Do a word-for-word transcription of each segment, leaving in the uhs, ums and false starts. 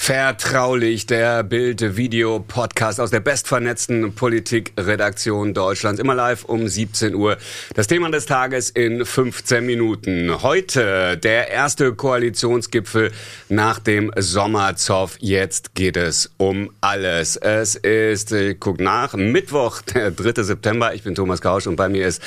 Vertraulich, der Bild-Video-Podcast aus der bestvernetzten Politikredaktion Deutschlands. Immer live um siebzehn Uhr. Das Thema des Tages in fünfzehn Minuten. Heute der erste Koalitionsgipfel nach dem Sommerzoff. Jetzt geht es um alles. Es ist, ich guck nach, Mittwoch, der dritte September. Ich bin Thomas Kausch und bei mir ist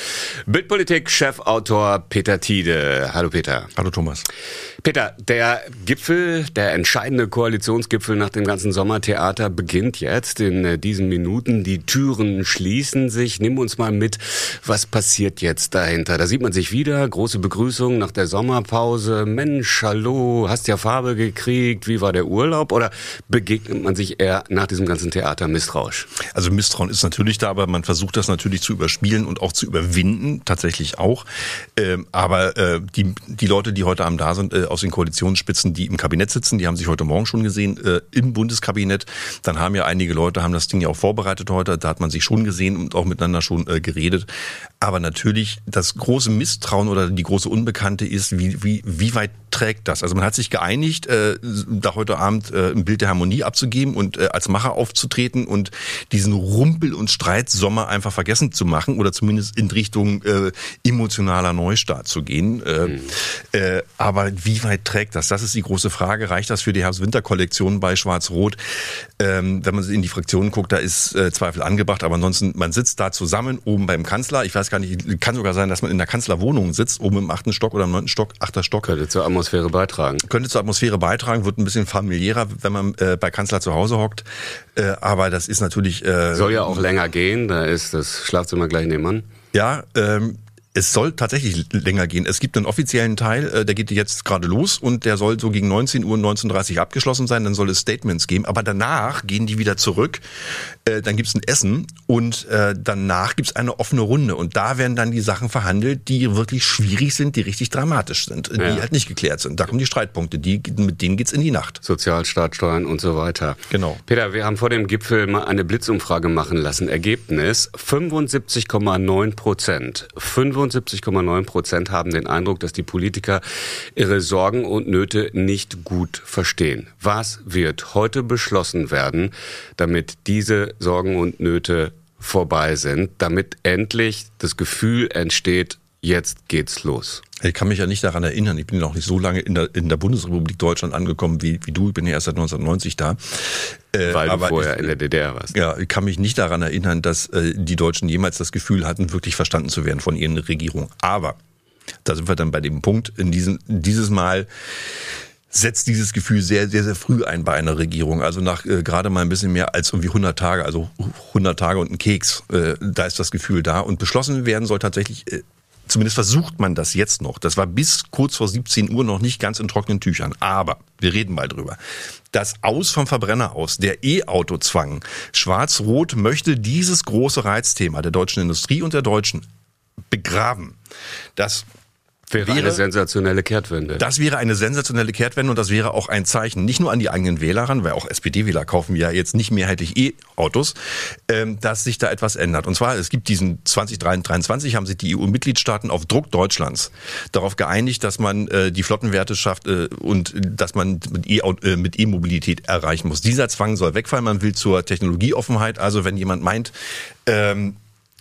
Bild-Politik-Chefautor Peter Tiede. Hallo Peter. Hallo Thomas. Peter, der Gipfel, der entscheidende Koalitionsgipfel nach dem ganzen Sommertheater beginnt jetzt in diesen Minuten. Die Türen schließen sich. Nimm uns mal mit, was passiert jetzt dahinter? Da sieht man sich wieder, große Begrüßung nach der Sommerpause. Mensch, hallo, hast ja Farbe gekriegt, wie war der Urlaub? Oder begegnet man sich eher nach diesem ganzen Theater misstrauisch? Also Misstrauen ist natürlich da, aber man versucht das natürlich zu überspielen und auch zu überwinden, tatsächlich auch. Ähm, aber äh, die, die Leute, die heute Abend da sind, äh, aus den Koalitionsspitzen, die im Kabinett sitzen, die haben sich heute Morgen schon gesehen, äh, im Bundeskabinett. Dann haben ja einige Leute, haben das Ding ja auch vorbereitet heute, da hat man sich schon gesehen und auch miteinander schon äh, geredet. Aber natürlich, das große Misstrauen oder die große Unbekannte ist, wie, wie, wie weit trägt das? Also man hat sich geeinigt, äh, da heute Abend äh, ein Bild der Harmonie abzugeben und äh, als Macher aufzutreten und diesen Rumpel- und Streitsommer einfach vergessen zu machen oder zumindest in Richtung äh, emotionaler Neustart zu gehen. Äh, mhm. äh, aber wie weit trägt das? Das ist die große Frage. Reicht das für die Herbst-Winter-Kollektion bei Schwarz-Rot? Ähm, wenn man in die Fraktionen guckt, da ist äh, Zweifel angebracht, aber ansonsten, man sitzt da zusammen oben beim Kanzler. Ich weiß gar nicht, kann sogar sein, dass man in der Kanzlerwohnung sitzt, oben im achten Stock oder im neunten Stock, achter Stock. Könnte zur Atmosphäre beitragen. Könnte zur Atmosphäre beitragen, wird ein bisschen familiärer, wenn man äh, bei Kanzler zu Hause hockt. Äh, aber das ist natürlich... Äh, Soll ja auch länger gehen, da ist das Schlafzimmer gleich nebenan. Ja, ähm... Es soll tatsächlich länger gehen. Es gibt einen offiziellen Teil, der geht jetzt gerade los und der soll so gegen neunzehn Uhr, neunzehn Uhr dreißig abgeschlossen sein. Dann soll es Statements geben. Aber danach gehen die wieder zurück. Dann gibt's ein Essen und danach gibt's eine offene Runde. Und da werden dann die Sachen verhandelt, die wirklich schwierig sind, die richtig dramatisch sind, die ja. halt nicht geklärt sind. Da kommen die Streitpunkte, die, mit denen geht's in die Nacht. Sozialstaat, Steuern und so weiter. Genau. Peter, wir haben vor dem Gipfel mal eine Blitzumfrage machen lassen. Ergebnis fünfundsiebzig Komma neun Prozent. fünfundsiebzig Komma neun Prozent haben den Eindruck, dass die Politiker ihre Sorgen und Nöte nicht gut verstehen. Was wird heute beschlossen werden, damit diese Sorgen und Nöte vorbei sind, damit endlich das Gefühl entsteht, jetzt geht's los? Ich kann mich ja nicht daran erinnern, ich bin noch nicht so lange in der, in der Bundesrepublik Deutschland angekommen wie, wie du, ich bin ja erst seit neunzehnhundertneunzig da. Äh, Weil aber du vorher ich, in der D D R warst. Ja, ich kann mich nicht daran erinnern, dass äh, die Deutschen jemals das Gefühl hatten, wirklich verstanden zu werden von ihren Regierungen. Aber, da sind wir dann bei dem Punkt, in diesem, dieses Mal setzt dieses Gefühl sehr, sehr, sehr früh ein bei einer Regierung. Also nach äh, gerade mal ein bisschen mehr als irgendwie hundert Tage, also hundert Tage und ein Keks, äh, da ist das Gefühl da. Und beschlossen werden soll tatsächlich... Äh, Zumindest versucht man das jetzt noch. Das war bis kurz vor siebzehn Uhr noch nicht ganz in trockenen Tüchern. Aber, wir reden mal drüber. Das Aus vom Verbrenner aus, der E-Auto-Zwang. Schwarz-Rot möchte dieses große Reizthema der deutschen Industrie und der Deutschen begraben. Das Wäre, wäre eine sensationelle Kehrtwende. Das wäre eine sensationelle Kehrtwende und das wäre auch ein Zeichen, nicht nur an die eigenen Wähler ran, weil auch S P D-Wähler kaufen ja jetzt nicht mehrheitlich E-Autos, ähm, dass sich da etwas ändert. Und zwar, es gibt diesen zwanzig dreiundzwanzig, haben sich die E U-Mitgliedstaaten auf Druck Deutschlands darauf geeinigt, dass man äh, die Flottenwerte schafft äh, und dass man mit, e äh, mit E-Mobilität erreichen muss. Dieser Zwang soll wegfallen, man will zur Technologieoffenheit, also wenn jemand meint, ähm,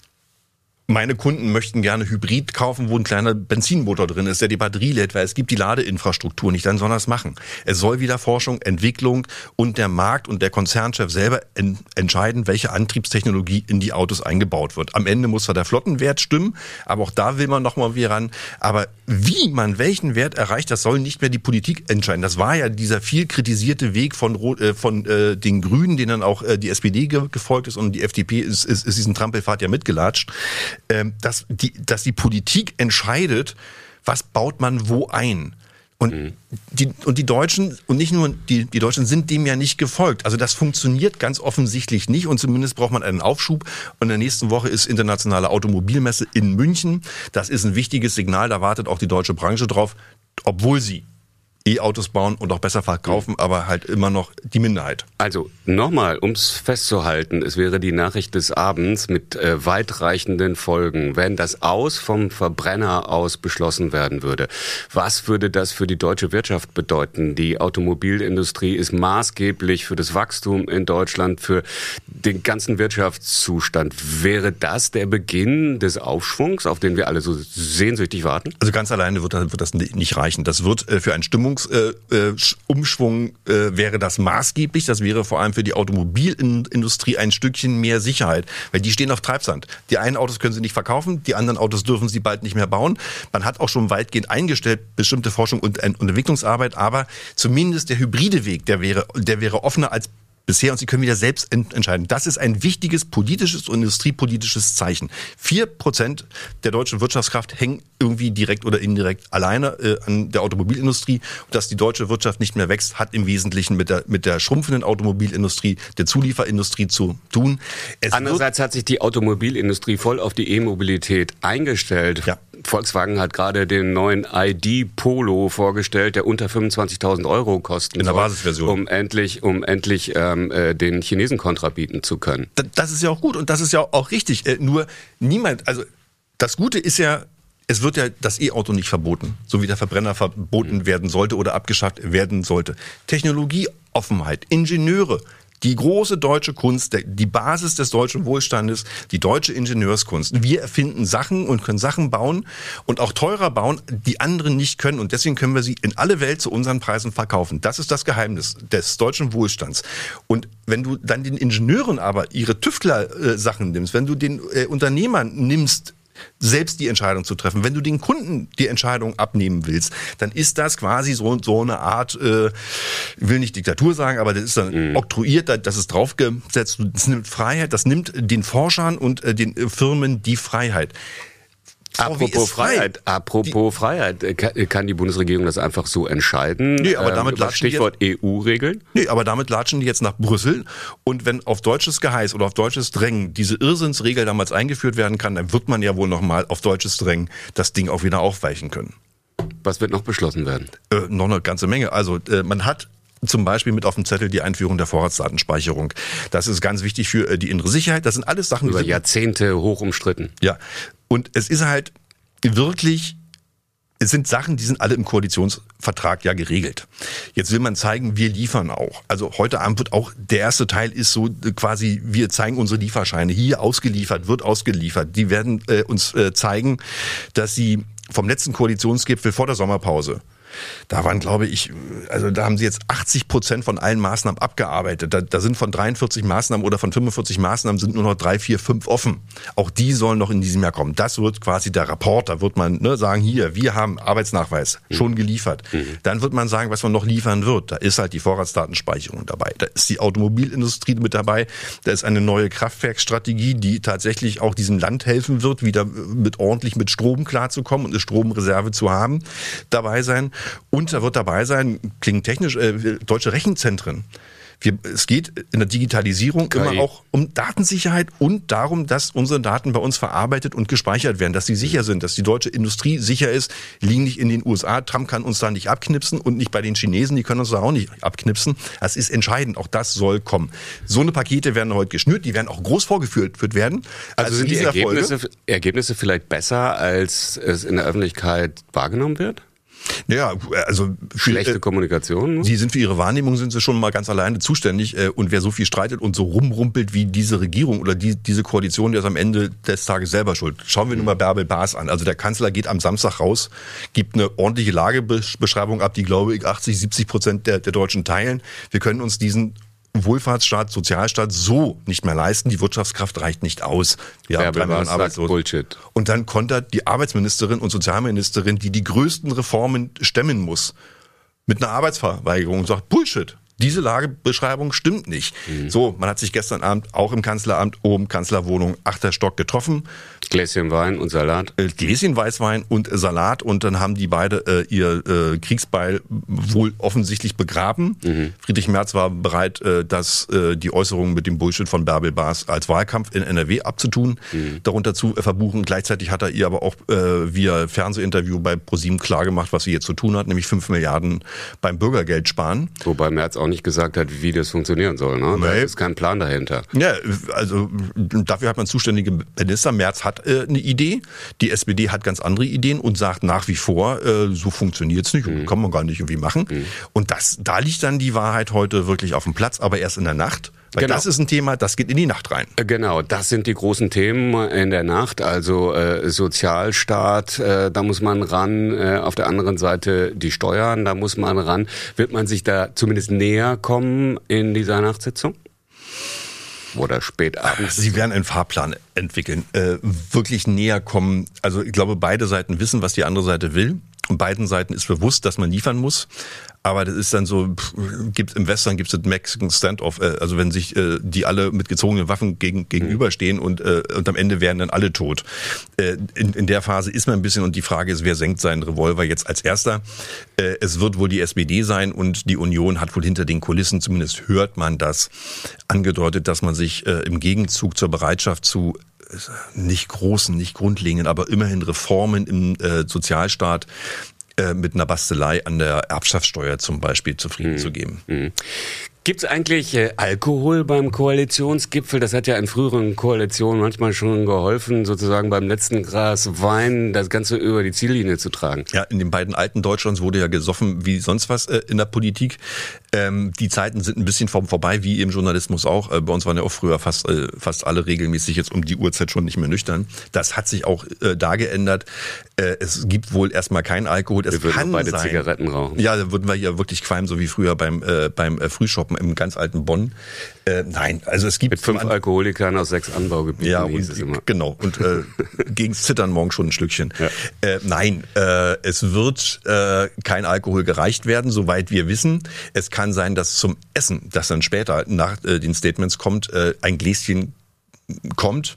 meine Kunden möchten gerne Hybrid kaufen, wo ein kleiner Benzinmotor drin ist, der die Batterie lädt, weil es gibt die Ladeinfrastruktur nicht, dann soll er es machen. Es soll wieder Forschung, Entwicklung und der Markt und der Konzernchef selber en- entscheiden, welche Antriebstechnologie in die Autos eingebaut wird. Am Ende muss zwar der Flottenwert stimmen, aber auch da will man nochmal wieder ran. Aber wie man welchen Wert erreicht, das soll nicht mehr die Politik entscheiden. Das war ja dieser viel kritisierte Weg von, äh, von äh, den Grünen, denen dann auch äh, die S P D ge- gefolgt ist und die F D P ist, ist, ist diesen Trampelpfad ja mitgelatscht. Dass die, dass die Politik entscheidet, was baut man wo ein. Und, mhm. die, und die Deutschen, und nicht nur die, die Deutschen sind dem ja nicht gefolgt. Also das funktioniert ganz offensichtlich nicht und zumindest braucht man einen Aufschub. Und in der nächsten Woche ist internationale Automobilmesse in München. Das ist ein wichtiges Signal, da wartet auch die deutsche Branche drauf, obwohl sie E-Autos bauen und auch besser verkaufen, aber halt immer noch die Minderheit. Also nochmal, um es festzuhalten, es wäre die Nachricht des Abends mit äh, weitreichenden Folgen, wenn das Aus vom Verbrenner aus beschlossen werden würde. Was würde das für die deutsche Wirtschaft bedeuten? Die Automobilindustrie ist maßgeblich für das Wachstum in Deutschland, für den ganzen Wirtschaftszustand. Wäre das der Beginn des Aufschwungs, auf den wir alle so sehnsüchtig warten? Also ganz alleine wird das, wird das nicht reichen. Das wird äh, für einen Stimmungsumschwung äh, äh, wäre das maßgeblich. Das wäre vor allem für die Automobilindustrie ein Stückchen mehr Sicherheit, weil die stehen auf Treibsand. Die einen Autos können sie nicht verkaufen, die anderen Autos dürfen sie bald nicht mehr bauen. Man hat auch schon weitgehend eingestellt bestimmte Forschung und, und Entwicklungsarbeit, aber zumindest der hybride Weg, der wäre, der wäre offener als bisher und sie können wieder selbst entscheiden. Das ist ein wichtiges politisches und industriepolitisches Zeichen. Vier Prozent der deutschen Wirtschaftskraft hängen irgendwie direkt oder indirekt alleine äh, an der Automobilindustrie. Und dass die deutsche Wirtschaft nicht mehr wächst, hat im Wesentlichen mit der, mit der schrumpfenden Automobilindustrie, der Zulieferindustrie zu tun. Es Andererseits hat sich die Automobilindustrie voll auf die E-Mobilität eingestellt. Ja. Volkswagen hat gerade den neuen I D Polo vorgestellt, der unter fünfundzwanzigtausend Euro kosten in der soll, Basisversion, um endlich, um endlich ähm, äh, den Chinesen Kontra bieten zu können. Das ist ja auch gut und das ist ja auch richtig. Äh, nur niemand, also das Gute ist ja, es wird ja das E-Auto nicht verboten, so wie der Verbrenner verboten werden sollte oder abgeschafft werden sollte. Technologieoffenheit, Ingenieure. Die große deutsche Kunst, die Basis des deutschen Wohlstandes, die deutsche Ingenieurskunst. Wir erfinden Sachen und können Sachen bauen und auch teurer bauen, die anderen nicht können. Und deswegen können wir sie in alle Welt zu unseren Preisen verkaufen. Das ist das Geheimnis des deutschen Wohlstands. Und wenn du dann den Ingenieuren aber ihre Tüftler-Sachen nimmst, wenn du den äh, Unternehmern nimmst, selbst die Entscheidung zu treffen. Wenn du den Kunden die Entscheidung abnehmen willst, dann ist das quasi so, so eine Art, äh, ich will nicht Diktatur sagen, aber das ist dann mhm. oktroyiert, das ist draufgesetzt, das nimmt Freiheit, das nimmt den Forschern und äh, den Firmen die Freiheit. Apropos Freiheit, frei. apropos die, Freiheit, kann die Bundesregierung das einfach so entscheiden? Nee, aber damit ähm, Stichwort E U-Regeln? Nee, aber damit latschen die jetzt nach Brüssel und wenn auf deutsches Geheiß oder auf deutsches Drängen diese Irrsinnsregel damals eingeführt werden kann, dann wird man ja wohl nochmal auf deutsches Drängen das Ding auch wieder aufweichen können. Was wird noch beschlossen werden? Äh, noch eine ganze Menge. Also äh, man hat zum Beispiel mit auf dem Zettel die Einführung der Vorratsdatenspeicherung. Das ist ganz wichtig für die innere Sicherheit. Das sind alles Sachen, die über sind Jahrzehnte hoch umstritten. Ja, und es ist halt wirklich, es sind Sachen, die sind alle im Koalitionsvertrag ja geregelt. Jetzt will man zeigen, wir liefern auch. Also heute Abend wird auch, der erste Teil ist so quasi, wir zeigen unsere Lieferscheine. Hier ausgeliefert, wird ausgeliefert. Die werden äh, uns äh, zeigen, dass sie vom letzten Koalitionsgipfel vor der Sommerpause, da waren, glaube ich, also da haben sie jetzt achtzig Prozent von allen Maßnahmen abgearbeitet. Da, da sind von dreiundvierzig Maßnahmen oder von fünfundvierzig Maßnahmen sind nur noch drei, vier, fünf offen. Auch die sollen noch in diesem Jahr kommen. Das wird quasi der Rapport. Da wird man ne, sagen, hier, wir haben Arbeitsnachweis schon geliefert. Mhm. Dann wird man sagen, was man noch liefern wird. Da ist halt die Vorratsdatenspeicherung dabei. Da ist die Automobilindustrie mit dabei. Da ist eine neue Kraftwerksstrategie, die tatsächlich auch diesem Land helfen wird, wieder mit ordentlich mit Strom klarzukommen und eine Stromreserve zu haben, dabei sein. Und da wird dabei sein, klingt technisch, äh, deutsche Rechenzentren. Wir, es geht in der Digitalisierung K I. Immer auch um Datensicherheit und darum, dass unsere Daten bei uns verarbeitet und gespeichert werden, dass sie sicher sind, dass die deutsche Industrie sicher ist, liegen nicht in den U S A. Trump kann uns da nicht abknipsen und nicht bei den Chinesen, die können uns da auch nicht abknipsen. Das ist entscheidend, auch das soll kommen. So eine Pakete werden heute geschnürt, die werden auch groß vorgeführt werden. Also, also sind die Ergebnisse, Ergebnisse vielleicht besser, als es in der Öffentlichkeit wahrgenommen wird? Ja, also schlechte Kommunikation. Sie sind für ihre Wahrnehmung sind sie schon mal ganz alleine zuständig und wer so viel streitet und so rumrumpelt wie diese Regierung oder die, diese Koalition, der ist am Ende des Tages selber schuld. Schauen wir mhm. nur mal Bärbel Baas an. Also der Kanzler geht am Samstag raus, gibt eine ordentliche Lagebeschreibung ab, die glaube ich achtzig, siebzig Prozent der, der Deutschen teilen. Wir können uns diesen Wohlfahrtsstaat, Sozialstaat so nicht mehr leisten. Die Wirtschaftskraft reicht nicht aus. Wir haben drei Millionen Arbeitslose. Bullshit. Und dann kontert die Arbeitsministerin und Sozialministerin, die die größten Reformen stemmen muss, mit einer Arbeitsverweigerung und sagt, Bullshit. Diese Lagebeschreibung stimmt nicht. Mhm. So, man hat sich gestern Abend auch im Kanzleramt oben, Kanzlerwohnung, achter Stock getroffen. Gläschen Wein und Salat. Äh, Gläschen Weißwein und Salat und dann haben die beide äh, ihr äh, Kriegsbeil wohl offensichtlich begraben. Mhm. Friedrich Merz war bereit, äh, das, äh, die Äußerungen mit dem Bullshit von Bärbel Baas als Wahlkampf in N R W abzutun, mhm. darunter zu äh, verbuchen. Gleichzeitig hat er ihr aber auch äh, via Fernsehinterview bei ProSieben klargemacht, was sie jetzt zu tun hat, nämlich fünf Milliarden beim Bürgergeld sparen. Wobei Merz auch nicht gesagt hat, wie das funktionieren soll. Ne? Da Nee. ist kein Plan dahinter. Ja, also dafür hat man zuständige Minister. Merz hat äh, eine Idee, die S P D hat ganz andere Ideen und sagt nach wie vor, äh, so funktioniert's nicht und mhm. kann man gar nicht irgendwie machen. Mhm. Und das, da liegt dann die Wahrheit heute wirklich auf dem Platz, aber erst in der Nacht. Weil genau. Das ist ein Thema, das geht in die Nacht rein. Genau, das sind die großen Themen in der Nacht. Also äh, Sozialstaat, äh, da muss man ran. Äh, auf der anderen Seite die Steuern, da muss man ran. Wird man sich da zumindest näher kommen in dieser Nachtsitzung? Oder spät abends? Sie werden einen Fahrplan entwickeln, äh, wirklich näher kommen. Also ich glaube, beide Seiten wissen, was die andere Seite will. Und beiden Seiten ist bewusst, dass man liefern muss. Aber das ist dann so, gibt im Western gibt es das Mexican Standoff, äh, also wenn sich äh, die alle mit gezogenen Waffen gegen, gegenüberstehen und, äh, und am Ende werden dann alle tot. Äh, in, in der Phase ist man ein bisschen und die Frage ist, wer senkt seinen Revolver jetzt als Erster? Äh, es wird wohl die S P D sein und die Union hat wohl hinter den Kulissen, zumindest hört man das, angedeutet, dass man sich äh, im Gegenzug zur Bereitschaft zu nicht großen, nicht grundlegenden, aber immerhin Reformen im äh, Sozialstaat äh, mit einer Bastelei an der Erbschaftssteuer zum Beispiel zufrieden mhm. zu geben. Mhm. Gibt es eigentlich äh, Alkohol beim Koalitionsgipfel? Das hat ja in früheren Koalitionen manchmal schon geholfen, sozusagen beim letzten Glas Wein das Ganze über die Ziellinie zu tragen. Ja, in den beiden alten Deutschlands wurde ja gesoffen wie sonst was äh, in der Politik. Ähm, die Zeiten sind ein bisschen vor, vorbei, wie im Journalismus auch. Äh, bei uns waren ja auch früher fast, äh, fast alle regelmäßig jetzt um die Uhrzeit schon nicht mehr nüchtern. Das hat sich auch äh, da geändert. Äh, es gibt wohl erstmal keinen Alkohol. Es wir würden kann beide sein, Zigaretten rauchen. Ja, da würden wir hier wirklich qualmen, so wie früher beim, äh, beim äh, Frühshoppen im ganz alten Bonn. Äh, nein, also es gibt... Mit fünf Alkoholikern aus sechs Anbaugebieten, ja, hieß und, es immer. Genau, und äh, gegens Zittern morgen schon ein Schlückchen. Ja. Äh, nein, äh, es wird äh, kein Alkohol gereicht werden, soweit wir wissen. Es kann sein, dass zum Essen, das dann später nach äh, den Statements kommt, äh, ein Gläschen kommt.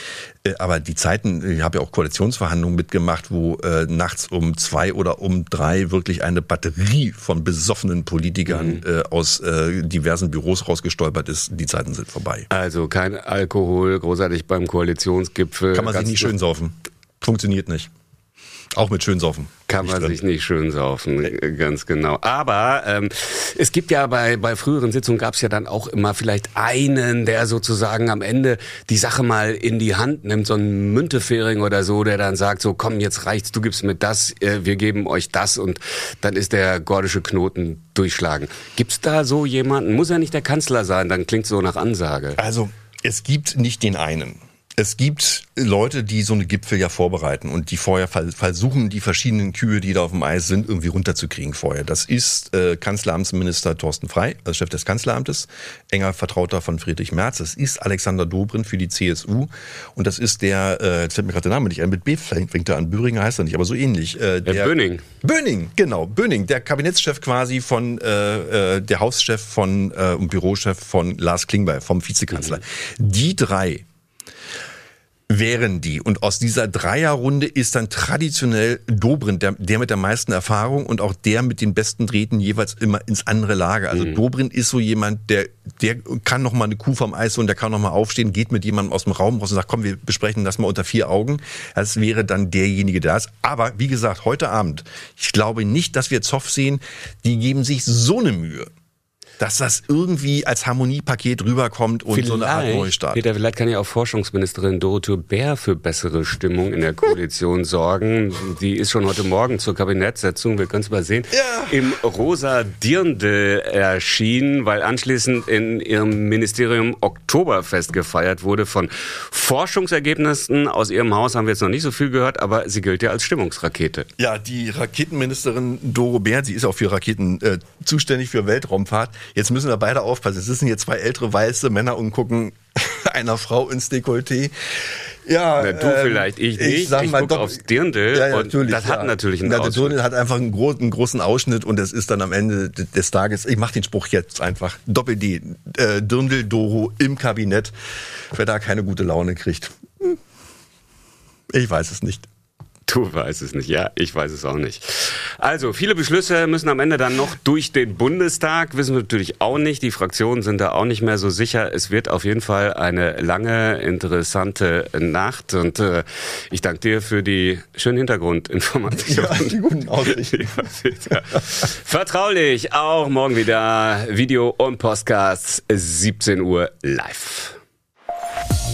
Aber die Zeiten, ich habe ja auch Koalitionsverhandlungen mitgemacht, wo äh, nachts um zwei oder um drei wirklich eine Batterie von besoffenen Politikern mhm. äh, aus äh, diversen Büros rausgestolpert ist. Die Zeiten sind vorbei. Also kein Alkohol, großartig beim Koalitionsgipfel. Kann man sich nicht schön saufen. Funktioniert nicht. Auch mit Schönsaufen. Kann man sich nicht schön saufen, ganz genau. Aber ähm, es gibt ja bei bei früheren Sitzungen gab es ja dann auch immer vielleicht einen, der sozusagen am Ende die Sache mal in die Hand nimmt, so ein Müntefering oder so, der dann sagt, so komm, jetzt reicht's, du gibst mir das, äh, wir geben euch das und dann ist der gordische Knoten durchschlagen. Gibt's da so jemanden? Muss ja nicht der Kanzler sein, dann klingt so nach Ansage. Also es gibt nicht den einen. Es gibt Leute, die so eine Gipfel ja vorbereiten und die vorher versuchen, die verschiedenen Kühe, die da auf dem Eis sind, irgendwie runterzukriegen vorher. Das ist äh, Kanzleramtsminister Thorsten Frey, als Chef des Kanzleramtes, enger Vertrauter von Friedrich Merz. Das ist Alexander Dobrindt für die C S U und das ist der, äh, jetzt fällt mir gerade der Name nicht ein, mit B fängt er an, Böhringer heißt er nicht, aber so ähnlich. Äh, der, der Böning. Böning, genau, Böning, der Kabinettschef quasi von, äh, der Hauschef von äh, und Bürochef von Lars Klingbeil, vom Vizekanzler. Mhm. Die drei wären die. Und aus dieser Dreierrunde ist dann traditionell Dobrindt, der, der mit der meisten Erfahrung und auch der mit den besten Drähten jeweils immer ins andere Lager. Also mhm. Dobrindt ist so jemand, der der kann noch mal eine Kuh vom Eis und der kann noch mal aufstehen, geht mit jemandem aus dem Raum raus und sagt, komm, wir besprechen das mal unter vier Augen. Das wäre dann derjenige, der ist. Aber wie gesagt, heute Abend, ich glaube nicht, dass wir Zoff sehen, die geben sich so eine Mühe, dass das irgendwie als Harmoniepaket rüberkommt und vielleicht, so eine Art Neustart. Peter, vielleicht kann ja auch Forschungsministerin Dorothee Bär für bessere Stimmung in der Koalition sorgen. Die ist schon heute Morgen zur Kabinettssitzung, wir können es mal sehen, ja. im rosa Dirndl erschienen, weil anschließend in ihrem Ministerium Oktoberfest gefeiert wurde. Von Forschungsergebnissen aus ihrem Haus haben wir jetzt noch nicht so viel gehört, aber sie gilt ja als Stimmungsrakete. Ja, die Raketenministerin Doro Bär, sie ist auch für Raketen äh, zuständig, für Weltraumfahrt. Jetzt müssen wir beide aufpassen. Es sitzen hier zwei ältere weiße Männer und gucken einer Frau ins Dekolleté. Ja, Na, du ähm, vielleicht, ich nicht. Ich, sag ich mal, guck doch, aufs Dirndl ja, ja, und das hat ja. natürlich einen Na, Ausschnitt. Der Dirndl hat einfach einen, gro- einen großen Ausschnitt und es ist dann am Ende des Tages, ich mach den Spruch jetzt einfach, Doppel-D, äh, Dirndl Doro im Kabinett, wer da keine gute Laune kriegt. Hm. Ich weiß es nicht. Du weißt es nicht, ja, ich weiß es auch nicht. Also, viele Beschlüsse müssen am Ende dann noch durch den Bundestag, wissen wir natürlich auch nicht. Die Fraktionen sind da auch nicht mehr so sicher. Es wird auf jeden Fall eine lange, interessante Nacht und äh, ich danke dir für die schönen Hintergrundinformationen. Ja, die guten Aussichten. Vertraulich, auch morgen wieder Video und Podcasts, siebzehn Uhr live.